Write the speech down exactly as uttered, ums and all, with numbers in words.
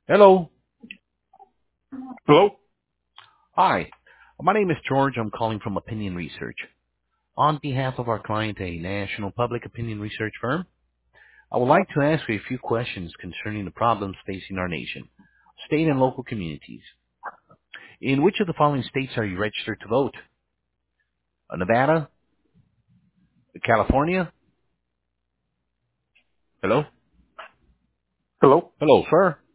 Hello. Hello? Hi. My name is George. I'm calling from Opinion Research. On behalf of our client, a national public opinion research firm, I would like to ask you a few questions concerning the problems facing our nation, state and local communities. In which of the following states are you registered to vote? Uh, Nevada? California? Hello? Hello? Hello, sir.